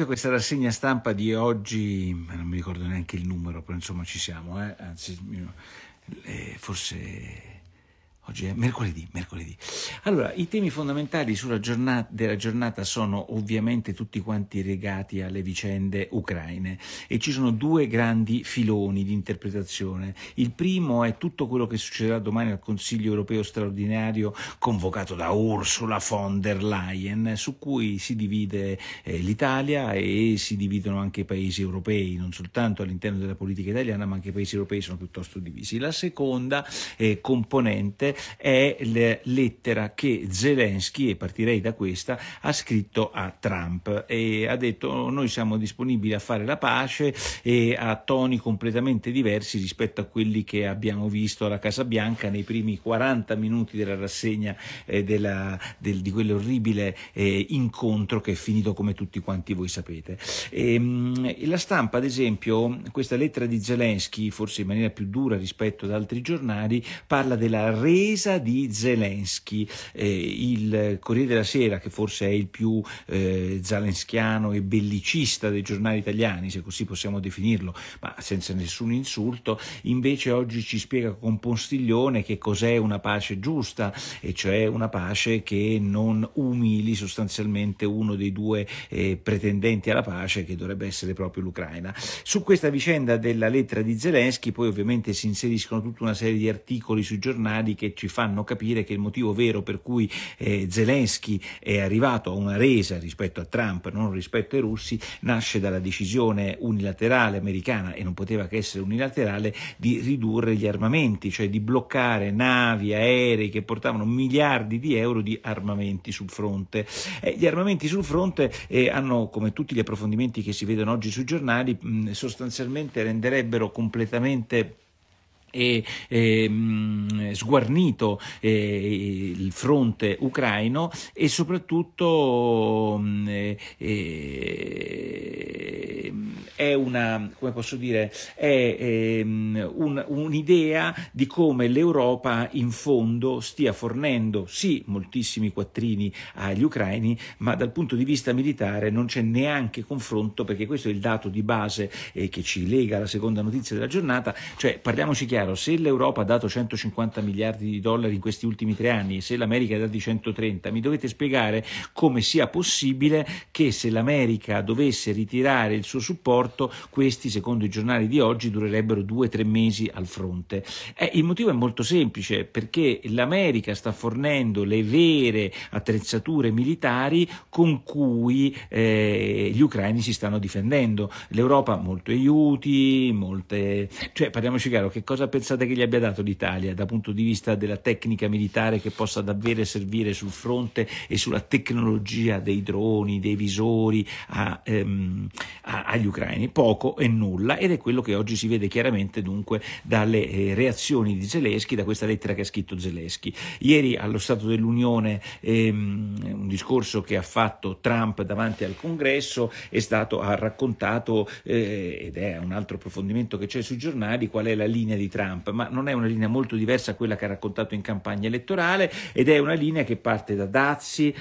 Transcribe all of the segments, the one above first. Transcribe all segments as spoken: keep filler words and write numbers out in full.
benvenuti a questa rassegna stampa di oggi, non mi ricordo neanche il numero, però insomma ci siamo, eh? Anzi, eh, forse oggi è mercoledì, mercoledì. Allora, i temi fondamentali sulla giornata, della giornata sono ovviamente tutti quanti legati alle vicende ucraine e ci sono due grandi filoni di interpretazione. Il primo è tutto quello che succederà domani al Consiglio europeo straordinario convocato da Ursula von der Leyen, su cui si divide eh, l'Italia e si dividono anche i paesi europei, non soltanto all'interno della politica italiana, ma anche i paesi europei sono piuttosto divisi. La seconda eh, componente è la lettera che Zelensky, e partirei da questa, ha scritto a Trump e ha detto: noi siamo disponibili a fare la pace, e a toni completamente diversi rispetto a quelli che abbiamo visto alla Casa Bianca nei primi quaranta minuti della rassegna eh, della, del, di quell'orribile eh, incontro che è finito come tutti quanti voi sapete. E, mh, la stampa, ad esempio, questa lettera di Zelensky, forse in maniera più dura rispetto ad altri giornali, parla della resa di Zelensky. Eh, il Corriere della Sera, che forse è il più eh, zelenskiano e bellicista dei giornali italiani, se così possiamo definirlo, ma senza nessun insulto, invece oggi ci spiega con postiglione che cos'è una pace giusta, e cioè una pace che non umili sostanzialmente uno dei due eh, pretendenti alla pace, che dovrebbe essere proprio l'Ucraina. Su questa vicenda della lettera di Zelensky poi ovviamente si inseriscono tutta una serie di articoli sui giornali che ci fanno capire che il motivo vero per cui eh, Zelensky è arrivato a una resa rispetto a Trump, non rispetto ai russi, nasce dalla decisione unilaterale americana, e non poteva che essere unilaterale, di ridurre gli armamenti, cioè di bloccare navi, aerei che portavano miliardi di euro di armamenti sul fronte. Eh, gli armamenti sul fronte eh, hanno, come tutti gli approfondimenti che si vedono oggi sui giornali, mh, sostanzialmente renderebbero completamente e eh, mh, sguarnito eh, il fronte ucraino, e soprattutto mh, eh, è una, come posso dire, è eh, un, un'idea di come l'Europa in fondo stia fornendo sì moltissimi quattrini agli ucraini, ma dal punto di vista militare non c'è neanche confronto, perché questo è il dato di base eh, che ci lega alla seconda notizia della giornata. Cioè, parliamoci chiaro: se l'Europa ha dato centocinquanta miliardi di dollari in questi ultimi tre anni, e se l'America ha dato centotrenta, mi dovete spiegare come sia possibile che, se l'America dovesse ritirare il suo supporto, questi, secondo i giornali di oggi, durerebbero due o tre mesi al fronte. Eh, il motivo è molto semplice: perché l'America sta fornendo le vere attrezzature militari con cui eh, gli ucraini si stanno difendendo. L'Europa molti aiuti, molte... cioè, parliamoci chiaro, che cosa pensate che gli abbia dato l'Italia dal punto di vista della tecnica militare che possa davvero servire sul fronte e sulla tecnologia dei droni, dei visori a, ehm, a, agli ucraini? Poco e nulla, ed è quello che oggi si vede chiaramente dunque dalle eh, reazioni di Zelensky, da questa lettera che ha scritto Zelensky. Ieri allo Stato dell'Unione ehm, un discorso che ha fatto Trump davanti al Congresso è stato, ha raccontato, eh, ed è un altro approfondimento che c'è sui giornali, qual è la linea di Trump, ma non è una linea molto diversa a quella che ha raccontato in campagna elettorale, ed è una linea che parte da dazi,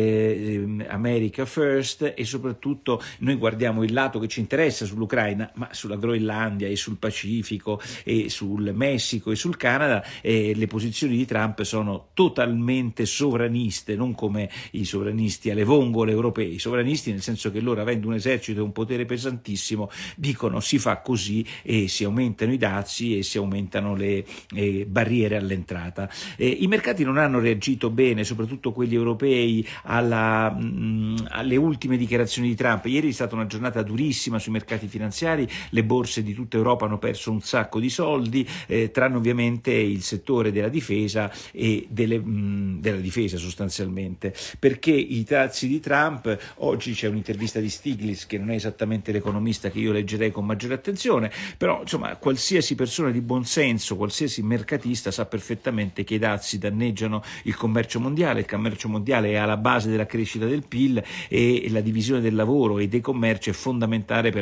eh, America First, e soprattutto noi guardiamo il lato che ci interessa sull'Ucraina, ma sulla Groenlandia e sul Pacifico e sul Messico e sul Canada eh, le posizioni di Trump sono totalmente sovraniste, non come i sovranisti alle vongole europei, sovranisti nel senso che loro, avendo un esercito e un potere pesantissimo, dicono si fa così e si aumentano i dazi e si aumentano le eh, barriere all'entrata. Eh, I mercati non hanno reagito bene, soprattutto quelli europei, alla, mh, alle ultime dichiarazioni di Trump. Ieri è stata una giornata durissima sui mercati finanziari, le borse di tutta Europa hanno perso un sacco di soldi, eh, tranne ovviamente il settore della difesa e delle, mh, della difesa sostanzialmente, perché i dazi di Trump, oggi c'è un'intervista di Stiglitz, che non è esattamente l'economista che io leggerei con maggiore attenzione, però insomma qualsiasi persona di buon senso, qualsiasi mercatista sa perfettamente che i dazi danneggiano il commercio mondiale. Il commercio mondiale è alla base della crescita del P I L, e la divisione del lavoro e dei commerci è fondamentale per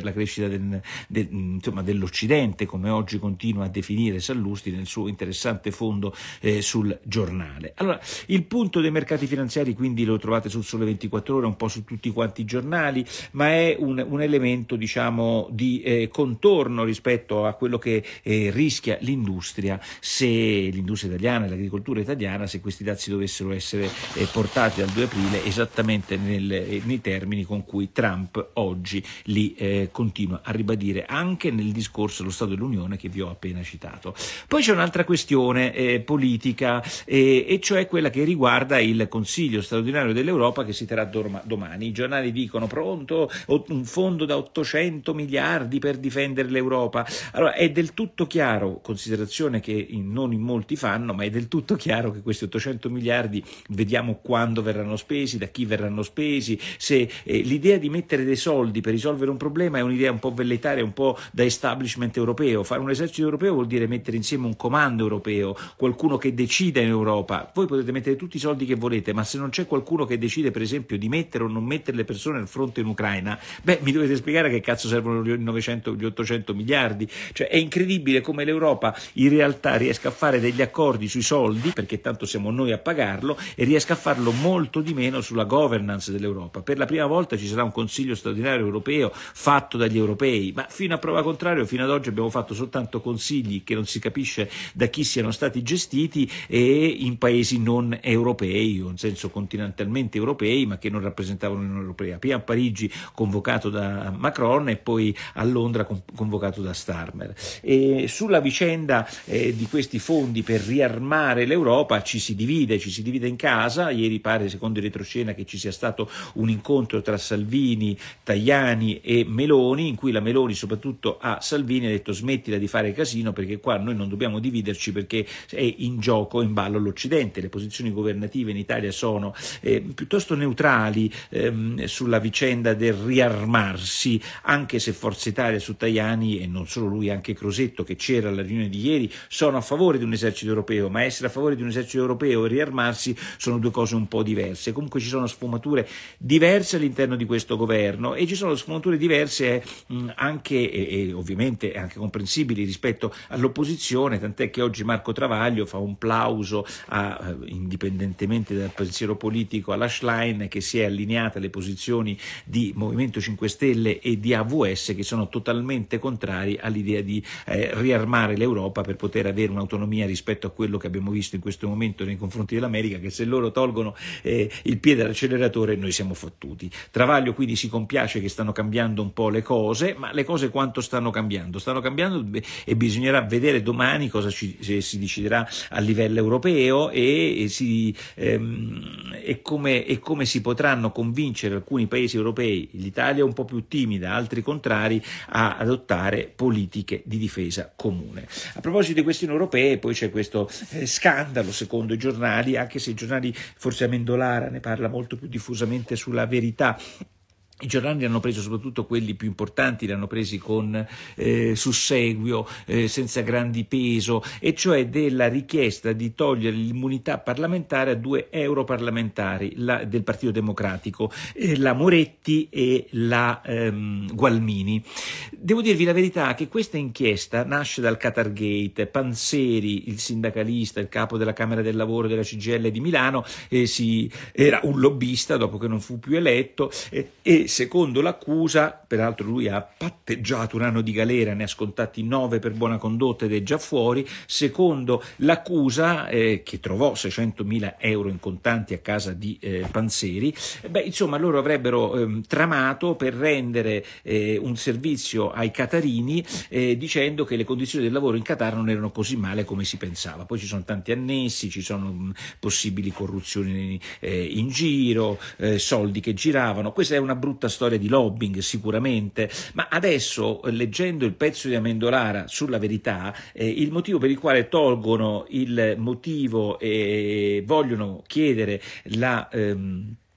per la crescita del, del, insomma, dell'Occidente, come oggi continua a definire Sallusti nel suo interessante fondo eh, sul Giornale. Allora, il punto dei mercati finanziari quindi lo trovate sul Sole ventiquattro Ore, un po' su tutti quanti i giornali, ma è un, un elemento, diciamo, di eh, contorno rispetto a quello che eh, rischia l'industria, se l'industria italiana e l'agricoltura italiana, se questi dazi dovessero essere eh, portati dal due aprile esattamente nel, eh, nei termini con cui Trump oggi li eh, continua a ribadire anche nel discorso dello Stato dell'Unione che vi ho appena citato. Poi c'è un'altra questione eh, politica eh, e cioè quella che riguarda il Consiglio straordinario dell'Europa che si terrà domani. I giornali dicono pronto un fondo da ottocento miliardi per difendere l'Europa. Allora è del tutto chiaro, considerazione che in, non in molti fanno, ma è del tutto chiaro che questi ottocento miliardi vediamo quando verranno spesi, da chi verranno spesi, se eh, l'idea di mettere dei soldi per risolvere un problema è un'idea un po' velletaria, un po' da establishment europeo. Fare un esercito europeo vuol dire mettere insieme un comando europeo, qualcuno che decida in Europa. Voi potete mettere tutti i soldi che volete, ma se non c'è qualcuno che decide per esempio di mettere o non mettere le persone al fronte in Ucraina, beh, mi dovete spiegare che cazzo servono gli novecento, gli ottocento miliardi. Cioè è incredibile come l'Europa in realtà riesca a fare degli accordi sui soldi, perché tanto siamo noi a pagarlo, e riesca a farlo molto di meno sulla governance dell'Europa. Per la prima volta ci sarà un Consiglio straordinario europeo fatto dagli europei, ma fino a prova contrario fino ad oggi abbiamo fatto soltanto consigli che non si capisce da chi siano stati gestiti e in paesi non europei, o in senso continentalmente europei, ma che non rappresentavano l'Unione Europea. Prima a Parigi convocato da Macron e poi a Londra convocato da Starmer. E sulla vicenda eh, di questi fondi per riarmare l'Europa ci si divide, ci si divide in casa. Ieri pare, secondo il retroscena, che ci sia stato un incontro tra Salvini, Tajani e Meloni, in cui la Meloni soprattutto a Salvini ha detto smettila di fare casino perché qua noi non dobbiamo dividerci perché è in gioco, in ballo l'Occidente. Le posizioni governative in Italia sono eh, piuttosto neutrali ehm, sulla vicenda del riarmarsi, anche se Forza Italia su Tajani, e non solo lui, anche Crosetto che c'era alla riunione di ieri, sono a favore di un esercito europeo, ma essere a favore di un esercito europeo e riarmarsi sono due cose un po' diverse. Comunque ci sono sfumature diverse all'interno di questo governo e ci sono sfumature diverse mh, anche e, e ovviamente anche comprensibili rispetto all'opposizione, tant'è che oggi Marco Travaglio fa un plauso a, indipendentemente dal pensiero politico, alla Schlein, che si è allineata alle posizioni di Movimento cinque Stelle e di A V S, che sono totalmente contrari all'idea di eh, riarmare l'Europa per poter avere un'autonomia rispetto a quello che abbiamo visto in questo momento nei confronti dell'America, che se loro tolgono eh, il piede dall'acceleratore noi siamo fottuti. Travaglio quindi si compiace che stanno cambiando un po' le cose, ma le cose quanto stanno cambiando? Stanno cambiando e bisognerà vedere domani cosa ci, si deciderà a livello europeo e, e, si, ehm, e, come, e come si potranno convincere alcuni paesi europei, l'Italia un po' più timida, altri contrari, a adottare politiche di difesa comune. A proposito di questioni europee, poi c'è questo eh, scandalo secondo i giornali, anche se i giornali, forse Amendolara ne parla molto più diffusamente sulla Verità. I giornali li hanno preso, soprattutto quelli più importanti, li hanno presi con eh, susseguio, eh, senza grandi peso, e cioè della richiesta di togliere l'immunità parlamentare a due europarlamentari la, del Partito Democratico, eh, la Moretti e la ehm, Gualmini. Devo dirvi la verità che questa inchiesta nasce dal Qatargate. Panzeri, il sindacalista, il capo della Camera del Lavoro della C G I L di Milano, eh, si, era un lobbista dopo che non fu più eletto eh, e secondo l'accusa, peraltro lui ha patteggiato un anno di galera, ne ha scontati nove per buona condotta ed è già fuori, secondo l'accusa eh, che trovò seicentomila euro in contanti a casa di eh, Panzeri, beh, insomma loro avrebbero eh, tramato per rendere eh, un servizio ai qatarini eh, dicendo che le condizioni del lavoro in Qatar non erano così male come si pensava. Poi ci sono tanti annessi, ci sono mh, possibili corruzioni eh, in giro, eh, soldi che giravano. Questa è una brutta storia di lobbying sicuramente, ma adesso leggendo il pezzo di Amendolara sulla Verità, eh, il motivo per il quale tolgono il motivo e vogliono chiedere la ehm,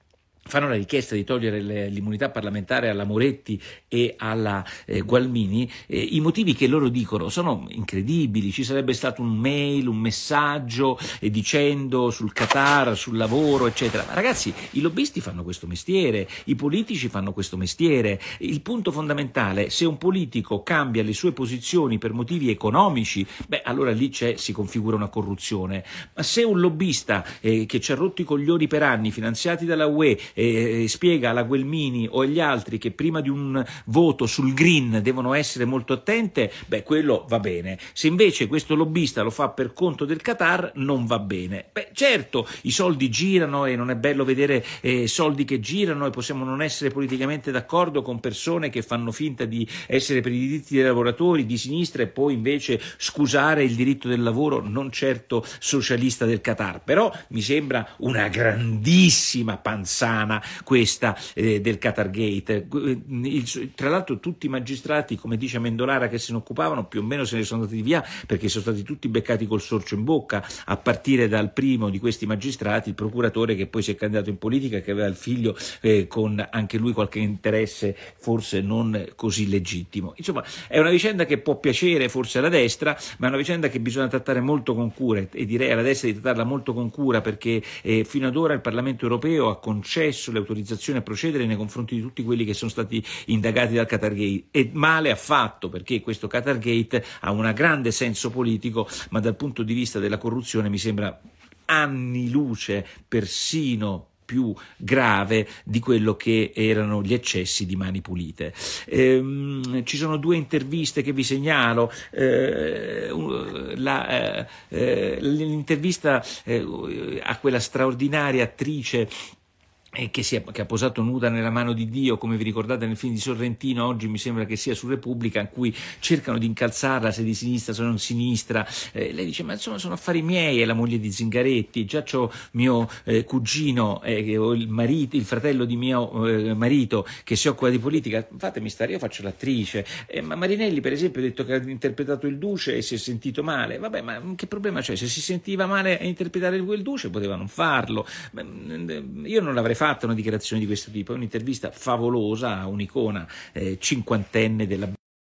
fanno la richiesta di togliere le, l'immunità parlamentare alla Moretti e alla eh, Gualmini, eh, i motivi che loro dicono sono incredibili. Ci sarebbe stato un mail, un messaggio eh, dicendo sul Qatar, sul lavoro, eccetera. Ma ragazzi, i lobbisti fanno questo mestiere, i politici fanno questo mestiere. Il punto fondamentale, se un politico cambia le sue posizioni per motivi economici, beh, allora lì c'è, si configura una corruzione. Ma se un lobbista eh, che ci ha rotto i coglioni per anni, finanziati dalla U E, E spiega alla Guelmini o agli altri che prima di un voto sul green devono essere molto attente, beh, quello va bene. Se invece questo lobbista lo fa per conto del Qatar, non va bene. Beh, certo, i soldi girano e non è bello vedere eh, soldi che girano, e possiamo non essere politicamente d'accordo con persone che fanno finta di essere per i diritti dei lavoratori di sinistra e poi invece scusare il diritto del lavoro non certo socialista del Qatar. Però mi sembra una grandissima panzana questa eh, del Qatargate. Il, tra l'altro tutti i magistrati, come dice Amendolara, che se ne occupavano più o meno se ne sono andati via, perché sono stati tutti beccati col sorcio in bocca, a partire dal primo di questi magistrati, il procuratore che poi si è candidato in politica, che aveva il figlio eh, con anche lui qualche interesse forse non così legittimo. Insomma, è una vicenda che può piacere forse alla destra, ma è una vicenda che bisogna trattare molto con cura, e direi alla destra di trattarla molto con cura, perché eh, fino ad ora il Parlamento europeo ha concesso le autorizzazioni a procedere nei confronti di tutti quelli che sono stati indagati dal Qatargate, e male ha fatto, perché questo Qatargate ha un grande senso politico, ma dal punto di vista della corruzione mi sembra anni luce persino più grave di quello che erano gli eccessi di Mani Pulite. Ehm, ci sono due interviste che vi segnalo. Eh, la, eh, l'intervista eh, a quella straordinaria attrice che, si è, che ha posato nuda nella mano di Dio, come vi ricordate nel film di Sorrentino, oggi mi sembra che sia su Repubblica, in cui cercano di incalzarla se di sinistra, se non sinistra. Eh, lei dice, ma insomma sono affari miei, è la moglie di Zingaretti, già c'ho mio eh, cugino, eh, il, marito, il fratello di mio eh, marito che si occupa di politica, fatemi stare, io faccio l'attrice. Eh, ma Marinelli per esempio ha detto che ha interpretato il Duce e si è sentito male. Vabbè, ma che problema c'è? Se si sentiva male a interpretare il Duce poteva non farlo. Io non l'avrei fatto una dichiarazione di questo tipo, è un'intervista favolosa a un'icona eh, cinquantenne della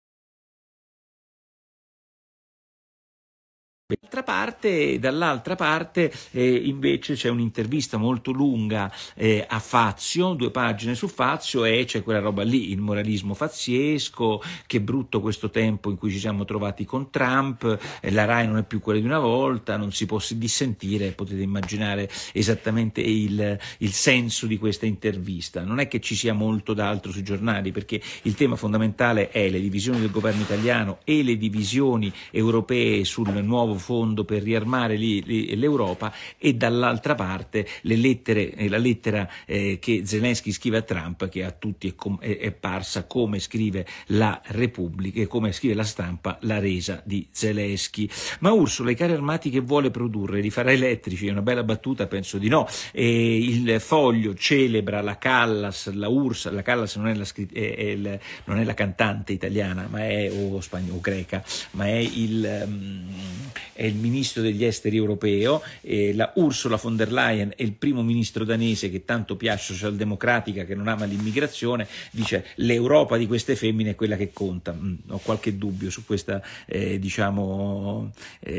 Dall'altra parte, dall'altra parte eh, invece c'è un'intervista molto lunga eh, a Fazio, due pagine su Fazio, e c'è quella roba lì, il moralismo faziesco, che brutto questo tempo in cui ci siamo trovati con Trump, eh, la Rai non è più quella di una volta, non si può dissentire, potete immaginare esattamente il, il senso di questa intervista. Non è che ci sia molto d'altro sui giornali, perché il tema fondamentale è le divisioni del governo italiano e le divisioni europee sul nuovo fondo per riarmare lì, lì l'Europa, e dall'altra parte le lettere, eh, la lettera eh, che Zelensky scrive a Trump, che a tutti è, com- è, è parsa, come scrive la Repubblica e come scrive la stampa, la resa di Zelensky. Ma Ursula, i carri armati che vuole produrre li farà elettrici? È una bella battuta? Penso di no. E il Foglio celebra la Callas, la Ursula, la Callas non è la, scritt- è, è il, non è la cantante italiana, ma è o, spagnola, o greca, ma è il um, è il ministro degli esteri europeo, e la Ursula von der Leyen è il primo ministro danese che tanto piace, socialdemocratica, che non ama l'immigrazione, dice l'Europa di queste femmine è quella che conta. Mm, ho qualche dubbio su questa, eh, diciamo,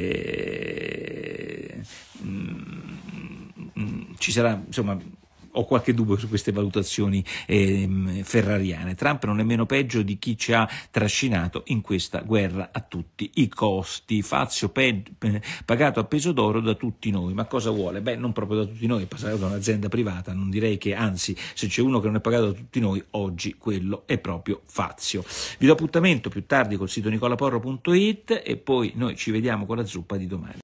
eh, mm, ci sarà, insomma, ho qualche dubbio su queste valutazioni eh, ferrariane. Trump non è meno peggio di chi ci ha trascinato in questa guerra a tutti i costi. Fazio pe- pagato a peso d'oro da tutti noi. Ma cosa vuole? Beh, non proprio da tutti noi, è passato da un'azienda privata, non direi che, anzi, se c'è uno che non è pagato da tutti noi, oggi quello è proprio Fazio. Vi do appuntamento più tardi col sito nicolaporro punto it, e poi noi ci vediamo con la zuppa di domani.